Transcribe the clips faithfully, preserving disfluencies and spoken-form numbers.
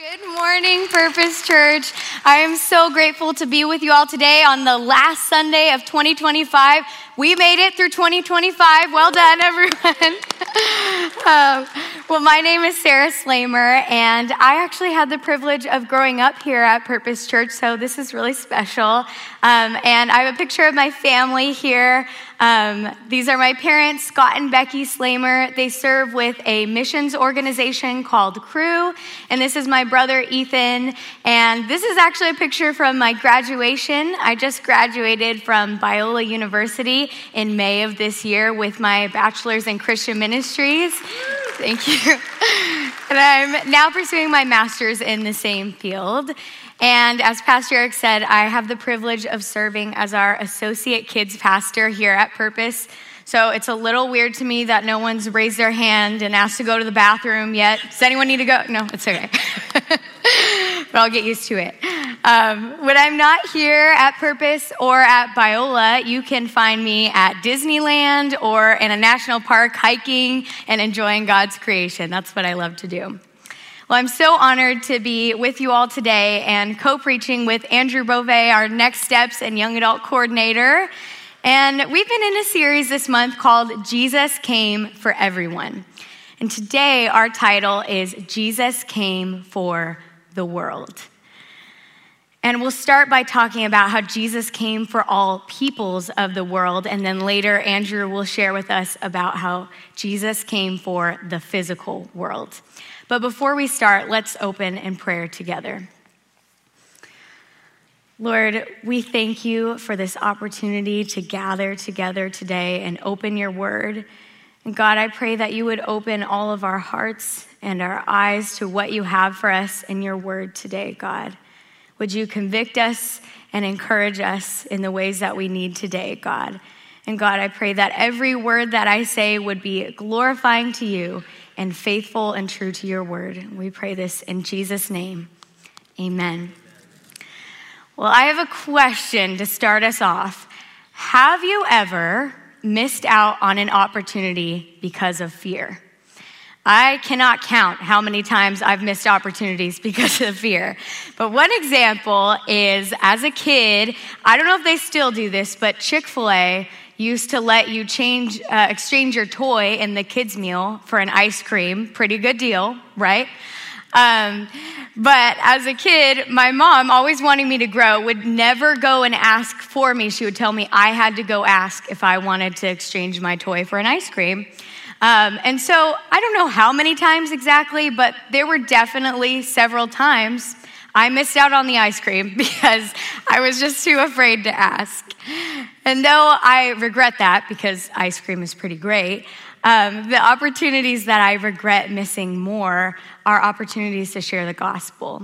Good morning, Purpose Church. I am so grateful to be with you all today on the last Sunday of twenty twenty-five. We made it through twenty twenty-five. Well done, everyone. um, well, my name is Sarah Slamer, and I actually had the privilege of growing up here at Purpose Church, so this is really special. Um, and I have a picture of my family here. Um, these are my parents, Scott and Becky Slamer. They serve with a missions organization called Crew, and this is my brother, Ethan. And this is actually a picture from my graduation. I just graduated from Biola University in May of this year with my bachelor's in Christian ministries. Thank you. And I'm now pursuing my master's in the same field. And as Pastor Eric said, I have the privilege of serving as our associate kids pastor here at Purpose. So it's a little weird to me that no one's raised their hand and asked to go to the bathroom yet. Does anyone need to go? No, it's okay. But I'll get used to it. Um, when I'm not here at Purpose or at Biola, you can find me at Disneyland or in a national park hiking and enjoying God's creation. That's what I love to do. Well, I'm so honored to be with you all today and co-preaching with Andrew Beauvais, our Next Steps and Young Adult Coordinator. And we've been in a series this month called Jesus Came for Everyone. And today our title is Jesus Came for the World. And we'll start by talking about how Jesus came for all peoples of the world. And then later, Andrew will share with us about how Jesus came for the physical world. But before we start, let's open in prayer together. Lord, we thank you for this opportunity to gather together today and open your word. And God, I pray that you would open all of our hearts and our eyes to what you have for us in your word today, God. Would you convict us and encourage us in the ways that we need today, God? And God, I pray that every word that I say would be glorifying to you and faithful and true to your word. We pray this in Jesus' name. Amen. Well, I have a question to start us off. Have you ever missed out on an opportunity because of fear? I cannot count how many times I've missed opportunities because of fear. But one example is, as a kid, I don't know if they still do this, but Chick-fil-A used to let you change, uh, exchange your toy in the kids' meal for an ice cream. Pretty good deal, right? Um, but as a kid, my mom, always wanting me to grow, would never go and ask for me. She would tell me I had to go ask if I wanted to exchange my toy for an ice cream. Um, and so I don't know how many times exactly, but there were definitely several times I missed out on the ice cream because I was just too afraid to ask. And though I regret that because ice cream is pretty great, um, the opportunities that I regret missing more are opportunities to share the gospel.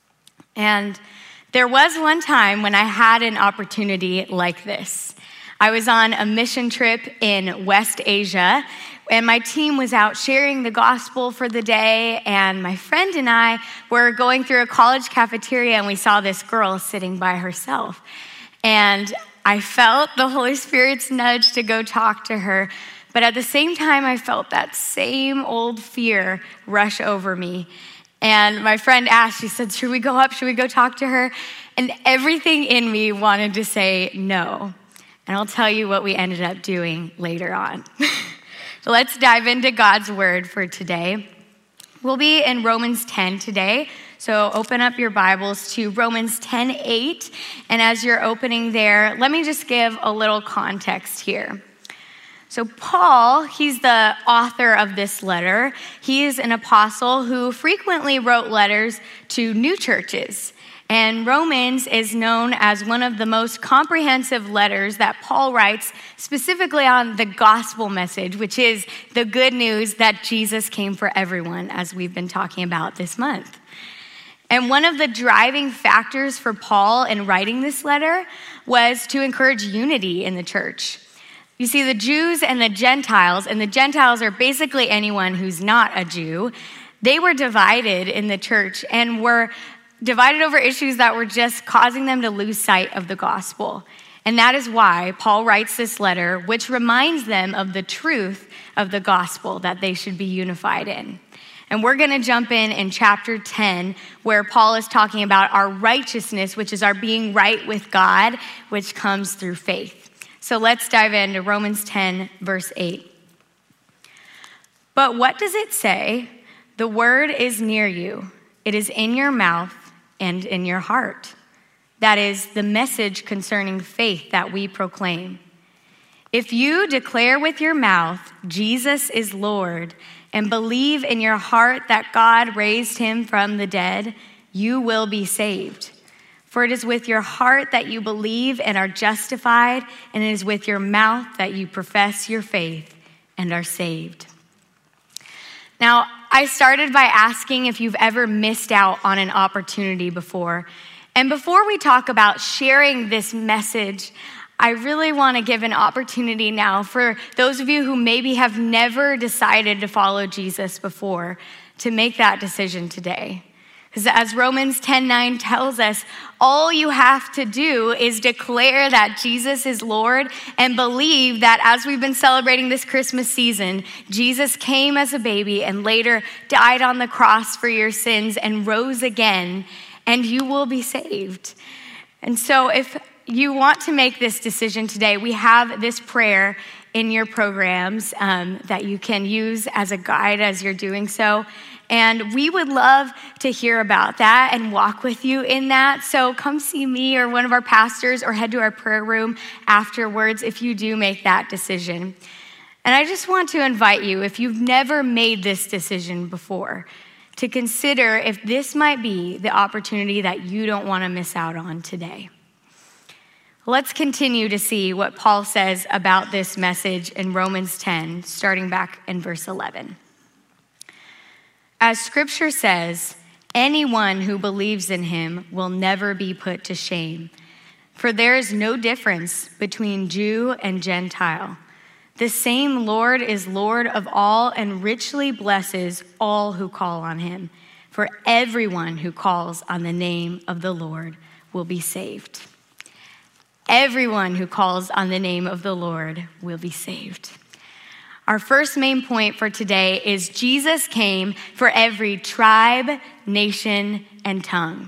And there was one time when I had an opportunity like this. I was on a mission trip in West Asia, and my team was out sharing the gospel for the day, and my friend and I were going through a college cafeteria, and we saw this girl sitting by herself. And I felt the Holy Spirit's nudge to go talk to her, but at the same time, I felt that same old fear rush over me. And my friend asked, she said, should we go up? Should we go talk to her? And everything in me wanted to say no. And I'll tell you what we ended up doing later on. So let's dive into God's word for today. We'll be in Romans ten today. So open up your Bibles to Romans ten eight. And as you're opening there, let me just give a little context here. So Paul, he's the author of this letter. He is an apostle who frequently wrote letters to new churches. And Romans is known as one of the most comprehensive letters that Paul writes specifically on the gospel message, which is the good news that Jesus came for everyone, as we've been talking about this month. And one of the driving factors for Paul in writing this letter was to encourage unity in the church. You see, the Jews and the Gentiles, and the Gentiles are basically anyone who's not a Jew, they were divided in the church and were divided over issues that were just causing them to lose sight of the gospel. And that is why Paul writes this letter, which reminds them of the truth of the gospel that they should be unified in. And we're going to jump in in chapter ten, where Paul is talking about our righteousness, which is our being right with God, which comes through faith. So let's dive into Romans ten, verse eight. But what does it say? The word is near you. It is in your mouth and in your heart. That is the message concerning faith that we proclaim. If you declare with your mouth, Jesus is Lord, and believe in your heart that God raised him from the dead, you will be saved. For it is with your heart that you believe and are justified, and it is with your mouth that you profess your faith and are saved. Now, I started by asking if you've ever missed out on an opportunity before. And before we talk about sharing this message, I really want to give an opportunity now for those of you who maybe have never decided to follow Jesus before to make that decision today. Because as Romans ten nine tells us, all you have to do is declare that Jesus is Lord and believe that as we've been celebrating this Christmas season, Jesus came as a baby and later died on the cross for your sins and rose again, and you will be saved. And so if you want to make this decision today, we have this prayer in your programs um, that you can use as a guide as you're doing so. And we would love to hear about that and walk with you in that. So come see me or one of our pastors or head to our prayer room afterwards if you do make that decision. And I just want to invite you, if you've never made this decision before, to consider if this might be the opportunity that you don't want to miss out on today. Let's continue to see what Paul says about this message in Romans ten, starting back in verse eleven. As scripture says, anyone who believes in him will never be put to shame, for there is no difference between Jew and Gentile. The same Lord is Lord of all and richly blesses all who call on him. For everyone who calls on the name of the Lord will be saved. Everyone who calls on the name of the Lord will be saved. Our first main point for today is Jesus came for every tribe, nation, and tongue.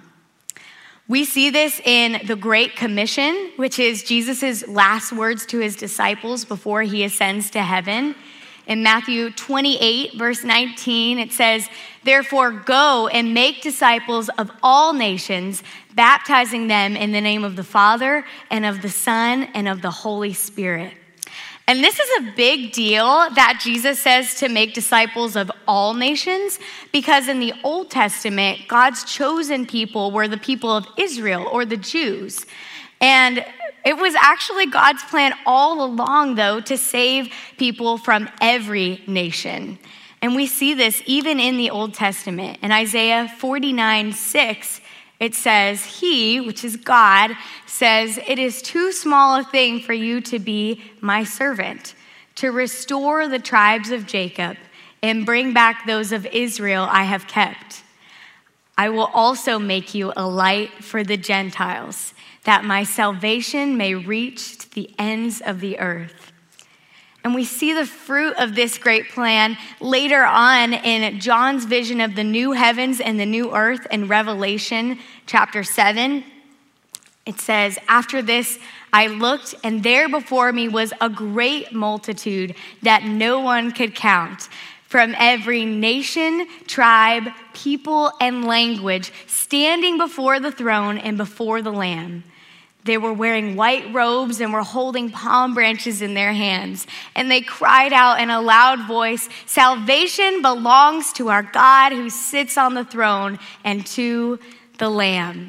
We see this in the Great Commission, which is Jesus' last words to his disciples before he ascends to heaven. In Matthew twenty-eight, verse nineteen, it says, "Therefore go and make disciples of all nations, baptizing them in the name of the Father and of the Son and of the Holy Spirit." And this is a big deal that Jesus says to make disciples of all nations, because in the Old Testament, God's chosen people were the people of Israel, or the Jews. And it was actually God's plan all along, though, to save people from every nation. And we see this even in the Old Testament. In Isaiah forty-nine six, it says, "He," which is God, says, "It is too small a thing for you to be my servant, to restore the tribes of Jacob and bring back those of Israel I have kept. I will also make you a light for the Gentiles, that my salvation may reach to the ends of the earth." And we see the fruit of this great plan later on in John's vision of the new heavens and the new earth in Revelation chapter seven. It says, "After this I looked, and there before me was a great multitude that no one could count, from every nation, tribe, people, and language, standing before the throne and before the Lamb. They were wearing white robes and were holding palm branches in their hands. And they cried out in a loud voice, 'Salvation belongs to our God who sits on the throne and to the Lamb.'"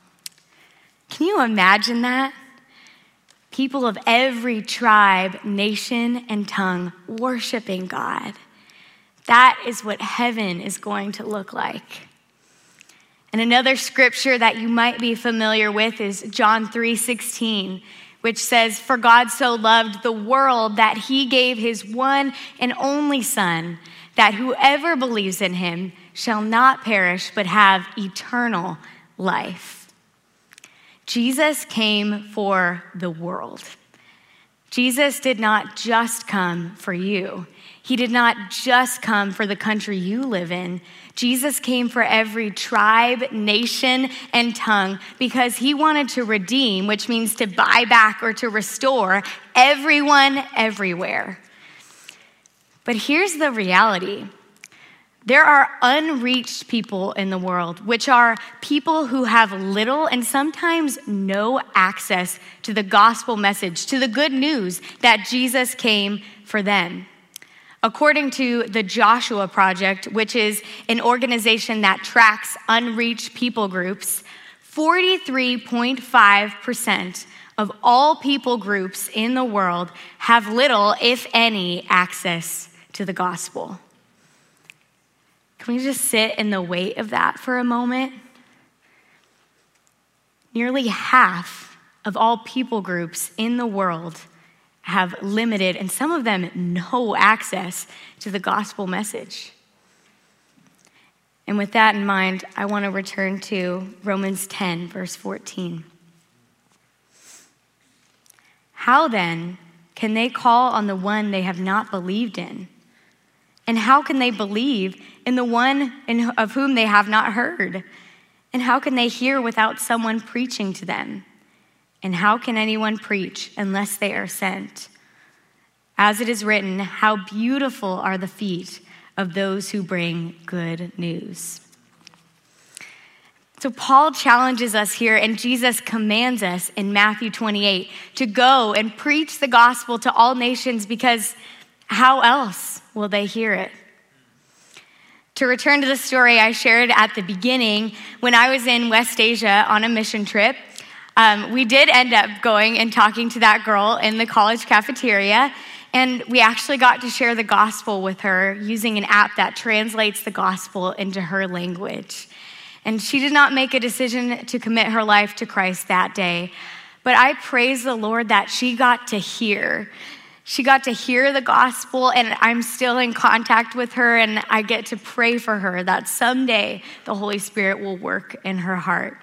Can you imagine that? People of every tribe, nation, and tongue worshiping God. That is what heaven is going to look like. And another scripture that you might be familiar with is John three sixteen, which says, "For God so loved the world that he gave his one and only Son, that whoever believes in him shall not perish but have eternal life." Jesus came for the world. Jesus did not just come for you. He did not just come for the country you live in. Jesus came for every tribe, nation, and tongue because he wanted to redeem, which means to buy back or to restore everyone everywhere. But here's the reality. There are unreached people in the world, which are people who have little and sometimes no access to the gospel message, to the good news that Jesus came for them. According to the Joshua Project, which is an organization that tracks unreached people groups, forty-three point five percent of all people groups in the world have little, if any, access to the gospel. Can we just sit in the weight of that for a moment? Nearly half of all people groups in the world have limited, and some of them no access to the gospel message. And with that in mind, I want to return to Romans ten, verse fourteen. How then can they call on the one they have not believed in? And how can they believe in the one in, of whom they have not heard? And how can they hear without someone preaching to them? And how can anyone preach unless they are sent? As it is written, how beautiful are the feet of those who bring good news. So Paul challenges us here, and Jesus commands us in Matthew twenty-eight to go and preach the gospel to all nations, because how else will they hear it? To return to the story I shared at the beginning, when I was in West Asia on a mission trip, um, we did end up going and talking to that girl in the college cafeteria, and we actually got to share the gospel with her using an app that translates the gospel into her language. And she did not make a decision to commit her life to Christ that day, but I praise the Lord that she got to hear. She got to hear the gospel, and I'm still in contact with her, and I get to pray for her that someday the Holy Spirit will work in her heart.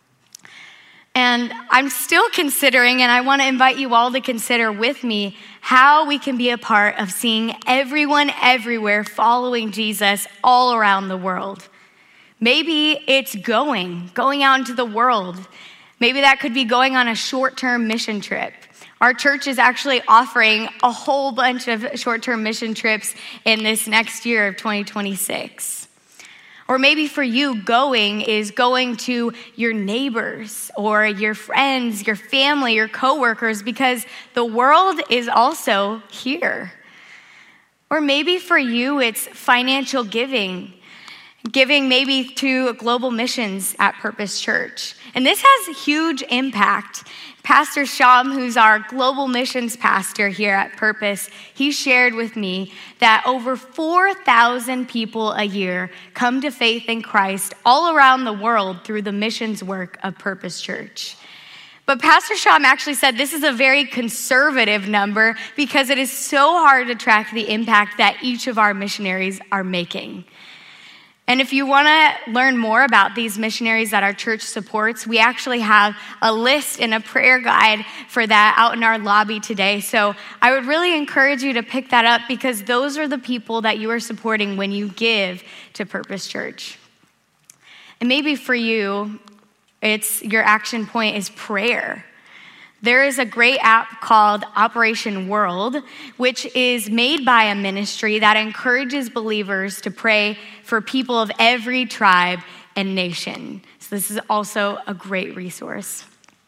And I'm still considering, and I want to invite you all to consider with me, how we can be a part of seeing everyone everywhere following Jesus all around the world. Maybe it's going, going out into the world. Maybe that could be going on a short-term mission trip. Our church is actually offering a whole bunch of short-term mission trips in this next year of twenty twenty-six. Or maybe for you, going is going to your neighbors or your friends, your family, your coworkers, because the world is also here. Or maybe for you, it's financial giving. Giving maybe to global missions at Purpose Church. And this has huge impact. Pastor Sham, who's our global missions pastor here at Purpose, he shared with me that over four thousand people a year come to faith in Christ all around the world through the missions work of Purpose Church. But Pastor Sham actually said this is a very conservative number because it is so hard to track the impact that each of our missionaries are making. And if you want to learn more about these missionaries that our church supports, we actually have a list and a prayer guide for that out in our lobby today. So I would really encourage you to pick that up, because those are the people that you are supporting when you give to Purpose Church. And maybe for you, it's your action point is prayer. There is a great app called Operation World, which is made by a ministry that encourages believers to pray for people of every tribe and nation. So this is also a great resource.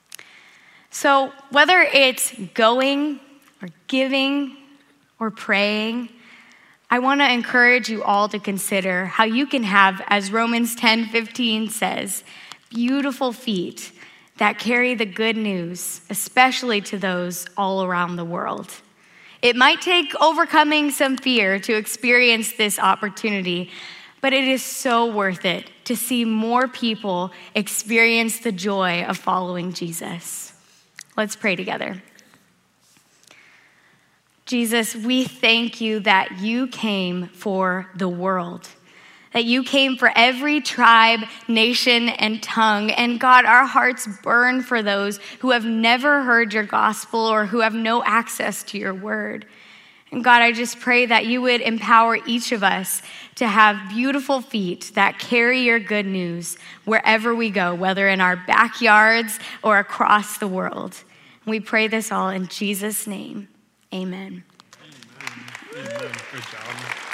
So whether it's going or giving or praying, I want to encourage you all to consider how you can have, as Romans ten fifteen says, beautiful feet that carry the good news, especially to those all around the world. It might take overcoming some fear to experience this opportunity, but it is so worth it to see more people experience the joy of following Jesus. Let's pray together. Jesus, we thank you that you came for the world, that you came for every tribe, nation, and tongue. And God, our hearts burn for those who have never heard your gospel or who have no access to your word. And God, I just pray that you would empower each of us to have beautiful feet that carry your good news wherever we go, whether in our backyards or across the world. We pray this all in Jesus' name. Amen. Amen. Amen. Good job.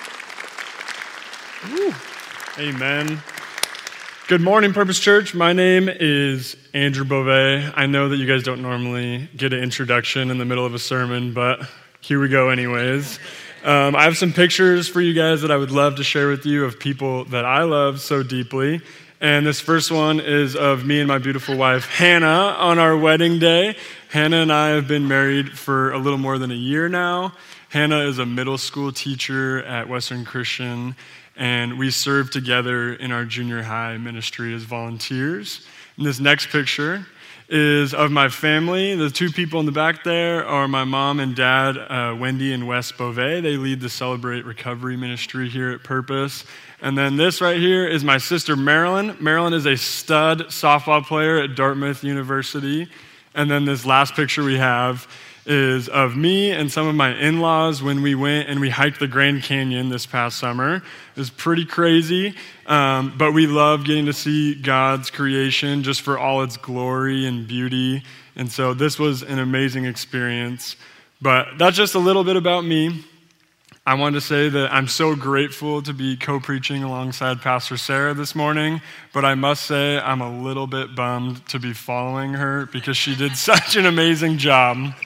Woo. Amen. Good morning, Purpose Church. My name is Andrew Beauvais. I know that you guys don't normally get an introduction in the middle of a sermon, but here we go anyways. Um, I have some pictures for you guys that I would love to share with you of people that I love so deeply. And this first one is of me and my beautiful wife, Hannah, on our wedding day. Hannah and I have been married for a little more than a year now. Hannah is a middle school teacher at Western Christian, and we serve together in our junior high ministry as volunteers. And this next picture is of my family. The two people in the back there are my mom and dad, uh, Wendy and Wes Beauvais. They lead the Celebrate Recovery ministry here at Purpose. And then this right here is my sister, Marilyn. Marilyn is a stud softball player at Dartmouth University. And then this last picture we have is of me and some of my in-laws when we went and we hiked the Grand Canyon this past summer. It was pretty crazy, um, but we love getting to see God's creation just for all its glory and beauty. And so this was an amazing experience. But that's just a little bit about me. I wanted to say that I'm so grateful to be co-preaching alongside Pastor Sarah this morning, but I must say I'm a little bit bummed to be following her because she did such an amazing job.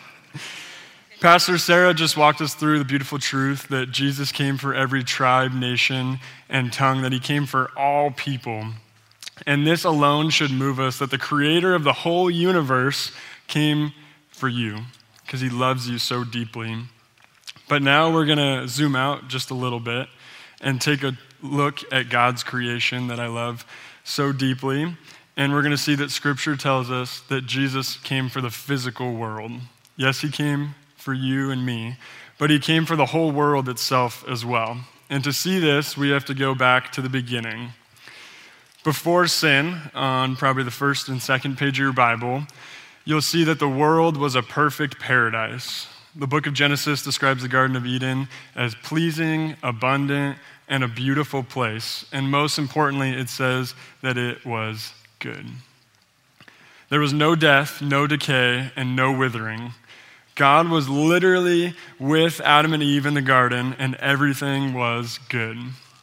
Pastor Sarah just walked us through the beautiful truth that Jesus came for every tribe, nation, and tongue, that he came for all people. And this alone should move us that the creator of the whole universe came for you because he loves you so deeply. But now we're going to zoom out just a little bit and take a look at God's creation that I love so deeply. And we're going to see that Scripture tells us that Jesus came for the physical world. Yes, he came for you and me, but he came for the whole world itself as well. And to see this, we have to go back to the beginning. Before sin, on probably the first and second page of your Bible, you'll see that the world was a perfect paradise. The book of Genesis describes the Garden of Eden as pleasing, abundant, and a beautiful place. And most importantly, it says that it was good. There was no death, no decay, and no withering. God was literally with Adam and Eve in the garden, and everything was good.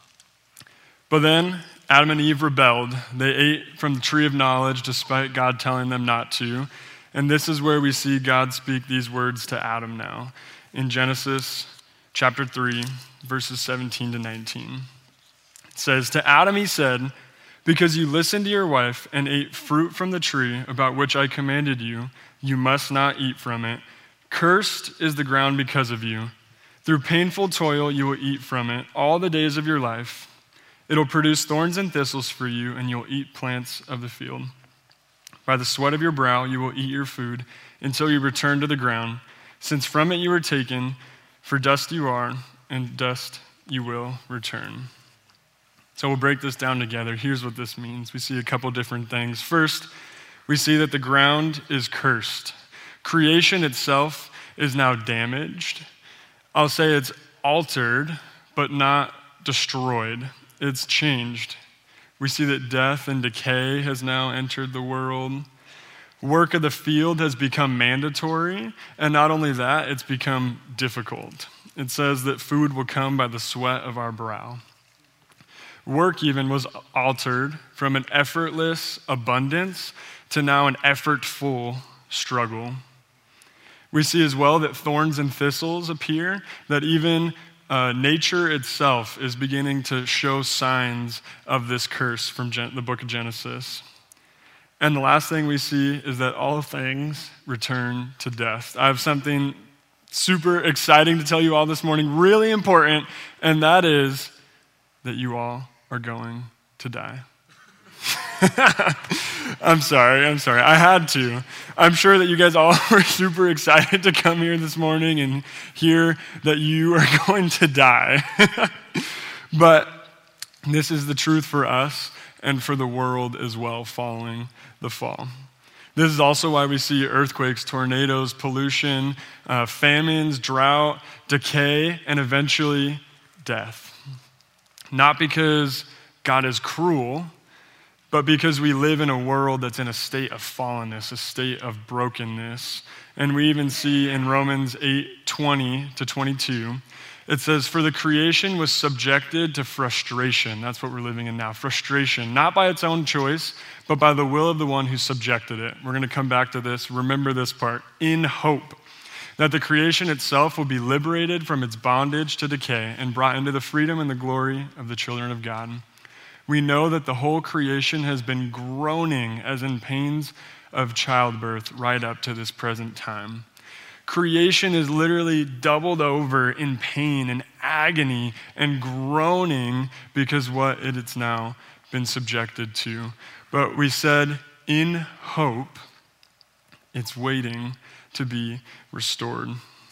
But then Adam and Eve rebelled. They ate from the tree of knowledge despite God telling them not to. And this is where we see God speak these words to Adam now in Genesis chapter three, verses seventeen to nineteen. It says, "To Adam he said, because you listened to your wife and ate fruit from the tree about which I commanded you, you must not eat from it. Cursed is the ground because of you. Through painful toil you will eat from it all the days of your life. It'll produce thorns and thistles for you, and you'll eat plants of the field. By the sweat of your brow you will eat your food until you return to the ground, since from it you were taken, for dust you are, and dust you will return." So we'll break this down together. Here's what this means. We see a couple different things. First, we see that the ground is cursed. Creation itself is now damaged. I'll say it's altered, but not destroyed. It's changed. We see that death and decay has now entered the world. Work of the field has become mandatory, and not only that, it's become difficult. It says that food will come by the sweat of our brow. Work even was altered from an effortless abundance to now an effortful struggle. We see as well that thorns and thistles appear, that even uh, nature itself is beginning to show signs of this curse from Gen- the book of Genesis. And the last thing we see is that all things return to death. I have something super exciting to tell you all this morning, really important, and that is that you all are going to die. I'm sorry, I'm sorry. I had to. I'm sure that you guys all were super excited to come here this morning and hear that you are going to die. But This is the truth for us and for the world as well following the fall. This is also why we see earthquakes, tornadoes, pollution, uh, famines, drought, decay, and eventually death. Not because God is cruel, but because we live in a world that's in a state of fallenness, a state of brokenness. And we even see in Romans eight, twenty to twenty-two, it says, "For the creation was subjected to frustration." That's what we're living in now, frustration, not by its own choice, but by the will of the one who subjected it. We're going to come back to this. Remember this part. In hope that the creation itself will be liberated from its bondage to decay and brought into the freedom and the glory of the children of God. We know that the whole creation has been groaning as in pains of childbirth right up to this present time. Creation is literally doubled over in pain and agony and groaning because what it has now been subjected to. But we said in hope, it's waiting to be restored.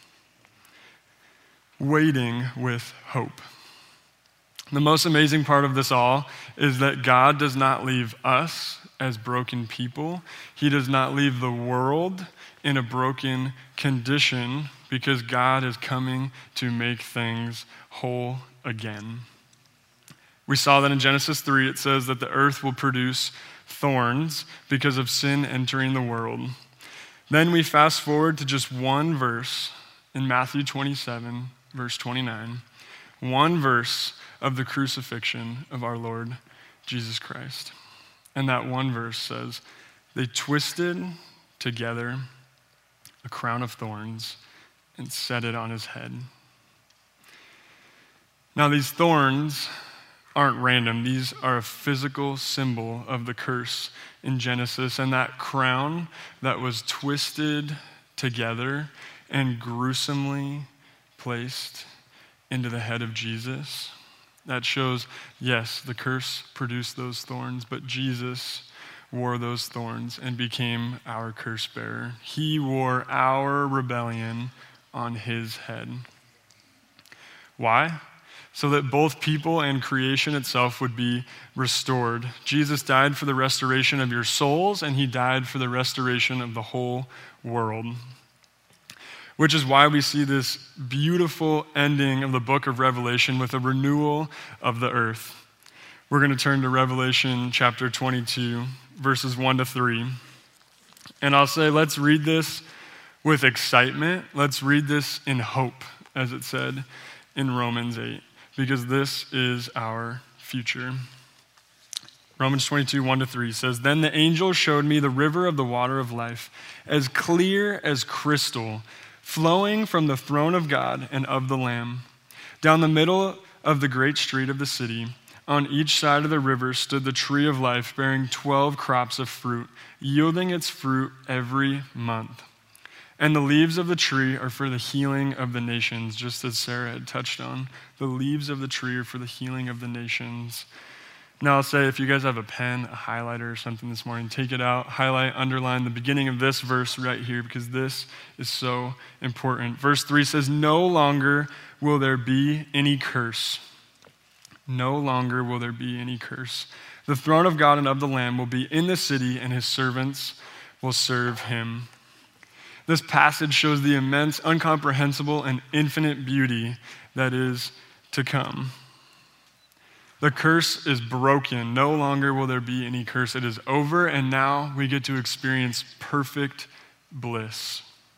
Waiting with hope. The most amazing part of this all is that God does not leave us as broken people. He does not leave the world in a broken condition because God is coming to make things whole again. We saw that in Genesis three, it says that the earth will produce thorns because of sin entering the world. Then we fast forward to just one verse in Matthew twenty-seven, verse twenty-nine. One verse of the crucifixion of our Lord Jesus Christ. And that one verse says, "They twisted together a crown of thorns and set it on his head." Now these thorns aren't random. These are a physical symbol of the curse in Genesis. And that crown that was twisted together and gruesomely placed into the head of Jesus, that shows, yes, the curse produced those thorns, but Jesus wore those thorns and became our curse bearer. He wore our rebellion on his head. Why? So that both people and creation itself would be restored. Jesus died for the restoration of your souls, and he died for the restoration of the whole world. Which is why we see this beautiful ending of the book of Revelation with a renewal of the earth. We're going to turn to Revelation chapter twenty-two, verses one to three. And I'll say, let's read this with excitement. Let's read this in hope, as it said in Romans eight, because this is our future. Romans twenty-two, one to three says, "Then the angel showed me the river of the water of life, as clear as crystal, flowing from the throne of God and of the Lamb. Down the middle of the great street of the city, on each side of the river stood the tree of life, bearing twelve crops of fruit, yielding its fruit every month. And the leaves of the tree are for the healing of the nations," just as Sarah had touched on. The leaves of the tree are for the healing of the nations. Now I'll say, if you guys have a pen, a highlighter or something this morning, take it out, highlight, underline the beginning of this verse right here, because this is so important. Verse three says, "No longer will there be any curse. No longer will there be any curse. The throne of God and of the Lamb will be in the city, and his servants will serve him." This passage shows the immense, incomprehensible, and infinite beauty that is to come. The curse is broken. No longer will there be any curse. It is over, and now we get to experience perfect bliss.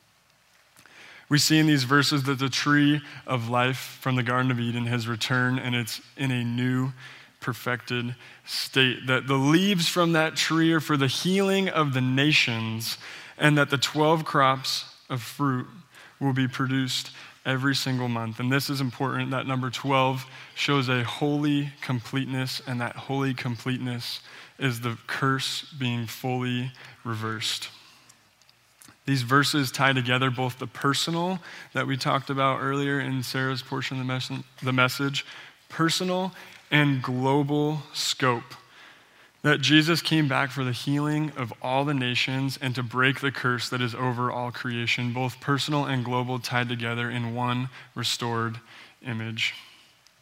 We see in these verses that the tree of life from the Garden of Eden has returned, and it's in a new, perfected state. That the leaves from that tree are for the healing of the nations, and that the twelve crops of fruit will be produced every single month. And this is important, that number twelve shows a holy completeness, and that holy completeness is the curse being fully reversed. These verses tie together both the personal that we talked about earlier in Sarah's portion of the, mes- the message, personal and global scope. That Jesus came back for the healing of all the nations and to break the curse that is over all creation, both personal and global tied together in one restored image.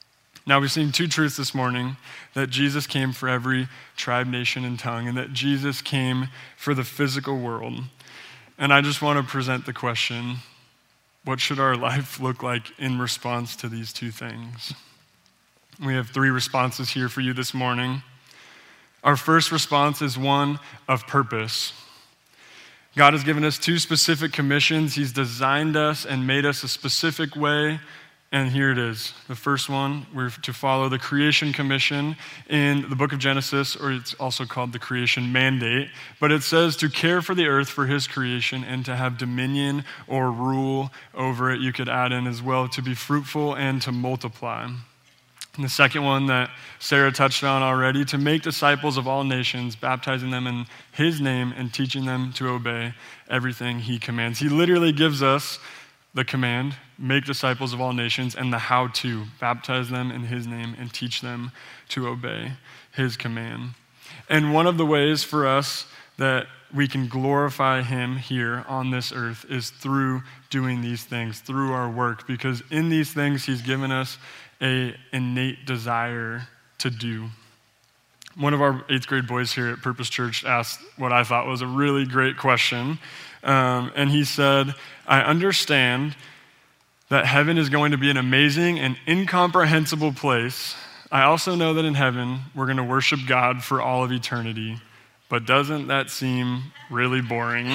Now, we've seen two truths this morning, that Jesus came for every tribe, nation, and tongue, and that Jesus came for the physical world. And I just want to present the question, what should our life look like in response to these two things? We have three responses here for you this morning. Our first response is one of purpose. God has given us two specific commissions. He's designed us and made us a specific way. And here it is. The first one, we're to follow the creation commission in the book of Genesis, or it's also called the creation mandate. But it says to care for the earth for his creation and to have dominion or rule over it. You could add in as well, to be fruitful and to multiply. And the second one that Sarah touched on already, to make disciples of all nations, baptizing them in his name and teaching them to obey everything he commands. He literally gives us the command, make disciples of all nations, and the how to, baptize them in his name and teach them to obey his command. And one of the ways for us that we can glorify him here on this earth is through doing these things, through our work, because in these things he's given us a innate desire to do. One of our eighth grade boys here at Purpose Church asked what I thought was a really great question. Um, and he said, I understand that heaven is going to be an amazing and incomprehensible place. I also know that in heaven, we're going to worship God for all of eternity. But doesn't that seem really boring?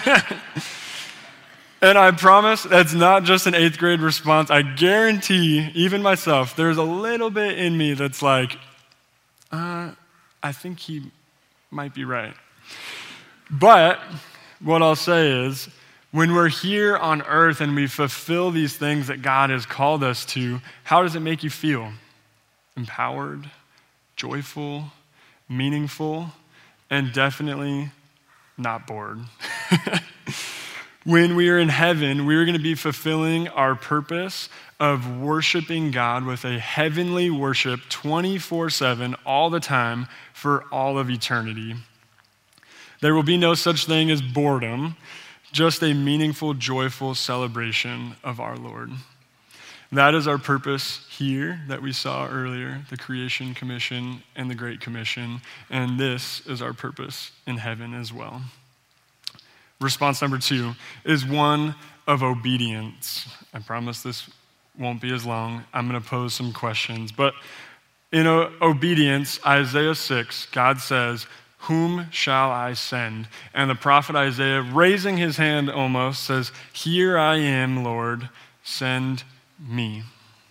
And I promise that's not just an eighth grade response. I guarantee, even myself, there's a little bit in me that's like, uh, I think he might be right. But what I'll say is, when we're here on earth and we fulfill these things that God has called us to, how does it make you feel? Empowered, joyful, meaningful, and definitely not bored. When we are in heaven, we're going to be fulfilling our purpose of worshiping God with a heavenly worship twenty-four seven, all the time, for all of eternity. There will be no such thing as boredom, just a meaningful, joyful celebration of our Lord. That is our purpose here that we saw earlier, the creation commission and the Great Commission, and this is our purpose in heaven as well. Response number two is one of obedience. I promise this won't be as long. I'm going to pose some questions. But in obedience, Isaiah six, God says, whom shall I send? And the prophet Isaiah, raising his hand almost, says, here I am, Lord, send me.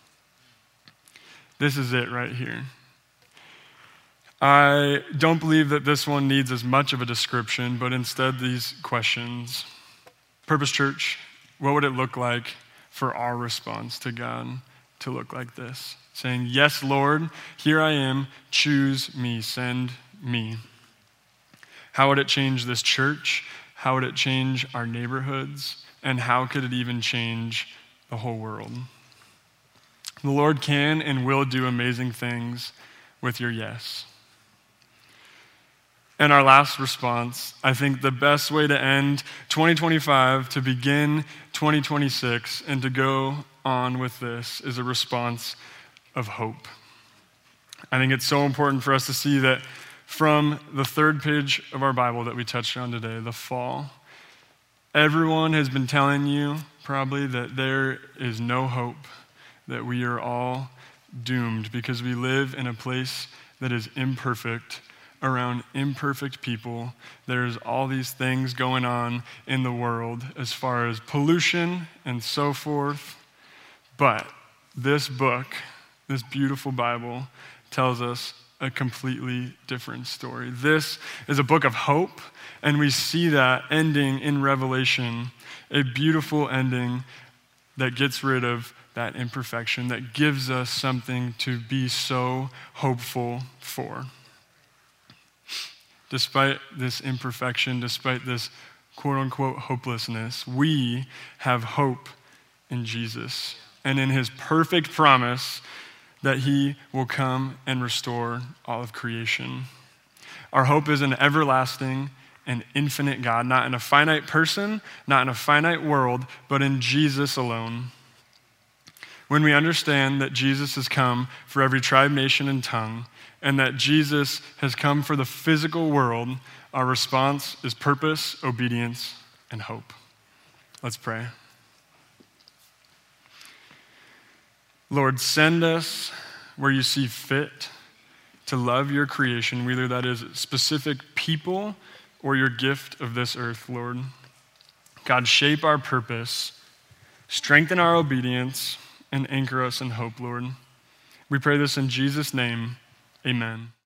This is it right here. I don't believe that this one needs as much of a description, but instead these questions. Purpose Church, what would it look like for our response to God to look like this? Saying, yes, Lord, here I am, choose me, send me. How would it change this church? How would it change our neighborhoods? And how could it even change the whole world? The Lord can and will do amazing things with your yes. And our last response, I think the best way to end twenty twenty-five, to begin twenty twenty-six, and to go on with this is a response of hope. I think it's so important for us to see that from the third page of our Bible that we touched on today, the fall, everyone has been telling you probably that there is no hope, that we are all doomed because we live in a place that is imperfect, around imperfect people. There's all these things going on in the world as far as pollution and so forth. But this book, this beautiful Bible, tells us a completely different story. This is a book of hope, and we see that ending in Revelation, a beautiful ending that gets rid of that imperfection, that gives us something to be so hopeful for. Despite this imperfection, despite this quote-unquote hopelessness, we have hope in Jesus and in his perfect promise that he will come and restore all of creation. Our hope is an everlasting and infinite God, not in a finite person, not in a finite world, but in Jesus alone. When we understand that Jesus has come for every tribe, nation, and tongue, and that Jesus has come for the physical world, our response is purpose, obedience, and hope. Let's pray. Lord, send us where you see fit to love your creation, whether that is specific people or your gift of this earth, Lord. God, shape our purpose, strengthen our obedience, and anchor us in hope, Lord. We pray this in Jesus' name, amen.